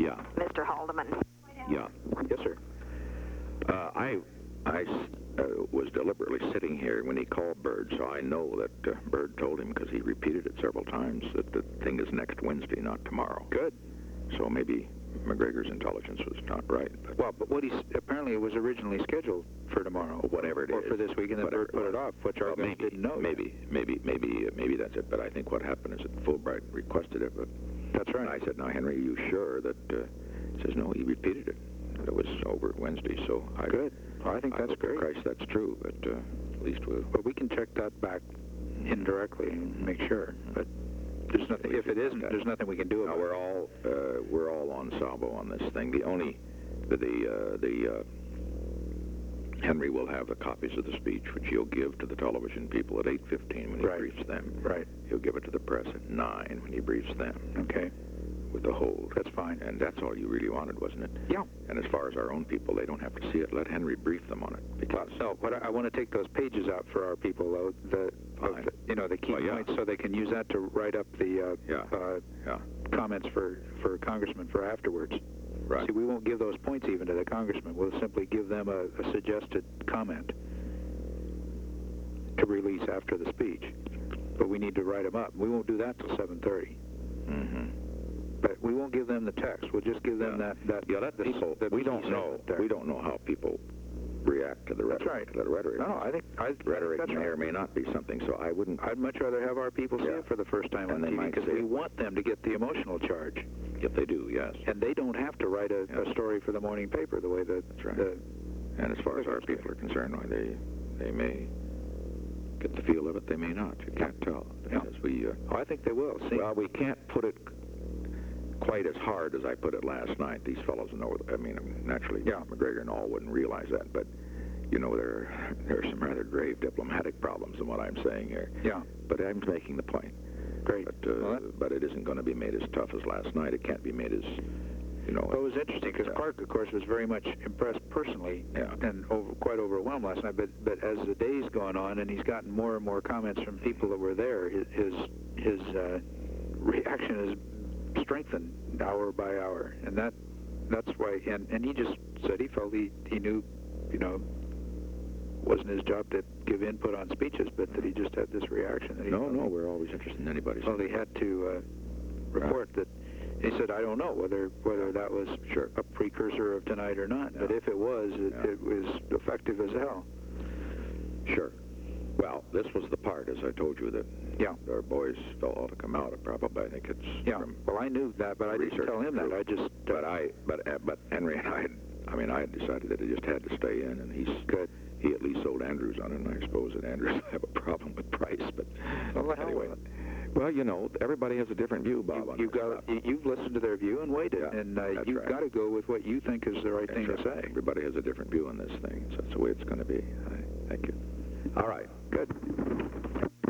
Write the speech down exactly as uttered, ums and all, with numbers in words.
Yeah. Mister Haldeman. Yeah. Yes, sir. Uh, I, I uh, was deliberately sitting here when he called Bird, so I know that uh, Bird told him, because he repeated it several times, that the thing is next Wednesday, not tomorrow. Good. So maybe McGregor's intelligence was not right. But Well, but what he apparently it was originally scheduled for tomorrow, whatever it or is, for this week, and then whatever Bird put it off, which our well, guys maybe, didn't know. maybe, maybe, maybe, uh, maybe that's it. But I think what happened is that Fulbright requested it. But That's right. and I said, "Now, Henry, are you sure that?" Uh, he says, "No, he repeated it. It was over Wednesday." So I Good. Well, I think I that's hope for great. Christ that's true. But uh, at least we'll. But we can check that back indirectly and make sure. But there's nothing. If it isn't, there's nothing we can do Now about we're it. all uh, we're all on salvo on this thing. The only the the, uh, the uh, Henry will have the copies of the speech, which he'll give to the television people at eight fifteen when he Right. briefs them. Right. He'll give it to the press at nine when he briefs them Okay. with the hold. That's fine. And that's all you really wanted, wasn't it? Yeah. And as far as our own people, they don't have to see it. Let Henry brief them on it. Because No, but I, I want to take those pages out for our people, though. The, of Fine. the you know, the key Well, yeah. points, so they can use that to write up the uh, Yeah. uh, yeah, comments for for congressmen for afterwards. right. See, we won't give those points even to the congressman. We'll simply give them a, a suggested comment to release after the speech. But we need to write them up. We won't do that till seven thirty. Mm-hmm. But we won't give them the text. We'll just give them Yeah. that that. Yeah, let the- people. the we don't key know. segment there. We don't know how people react to the That's rhetoric. right. To the rhetoric. No, no, I think I, Rhetoric that's may right. or may not be something. So I wouldn't. I'd much rather have our people see Yeah. it for the first time And on they T V might because see we it. want them to get the emotional charge, If they do, yes. and they don't have to write a, Yeah. a story for the morning paper the way that That's right. the And as far as our people are concerned, why they they may get the feel of it, they may not. You can't tell. Yeah. Because we. Uh, oh, I think they will. See, well, we can't put it quite as hard as I put it last night. These fellows know. I mean, naturally, Yeah. McGregor and all wouldn't realize that, but. You know, there, there are some rather grave diplomatic problems in what I'm saying here. yeah, But I'm making the point. great. But, uh, Well, that- but it isn't going to be made as tough as last night. It can't be made as, you know. Well, it was interesting because Yeah. Clark, of course, was very much impressed personally Yeah. and over, quite overwhelmed last night. But but as the day's gone on and he's gotten more and more comments from people that were there, his his, his uh, reaction has strengthened hour by hour, and that that's why. And, and he just said he felt he he knew, you know, wasn't his job to give input on speeches, but that he just had this reaction. That he No, felt no, he- we're always interested in anybody's. Well, he had to uh, report that. He said, "I don't know whether whether that was Sure. a precursor of tonight or not, but Yeah. if it was, it, Yeah. it was effective as hell." Sure. Well, this was the part, as I told you, that Yeah. our boys felt ought to come out. Probably, I think it's Yeah. from Well, I knew that, but I didn't research tell him that. group. I just. But I, but uh, but Henry and I, had, I mean, I had decided that he just had to stay in, and he's Good. He at least sold Andrews on it, and I suppose that Andrews have a problem with price. But Well, the hell anyway, with it. well, you know, everybody has a different view, Bob. You, on you've this got. stuff. You, you've listened to their view and waited, Yeah, and uh, that's you've right. got to go with what you think is the right That's thing right. to say. Everybody has a different view on this thing, so that's the way it's going to be. I, thank you. All right. Good.